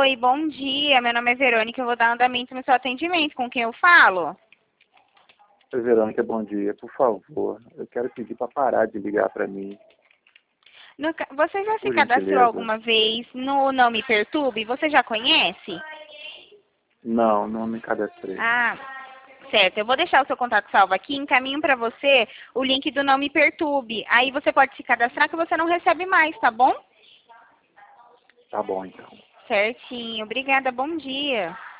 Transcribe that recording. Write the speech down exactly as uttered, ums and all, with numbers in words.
Oi, bom dia. Meu nome é Verônica. Eu vou dar andamento no seu atendimento. Com quem eu falo? Oi, Verônica, bom dia. Por favor, eu quero pedir para parar de ligar para mim, No ca- Você já se por cadastrou gentileza. alguma vez no Não Me Perturbe? Você já conhece? Não, não me cadastrei. Ah, certo. Eu vou deixar o seu contato salvo aqui. Encaminho para você o link do Não Me Perturbe. Aí você pode se cadastrar que você não recebe mais, tá bom? Tá bom, então. Certinho. Obrigada. Bom dia.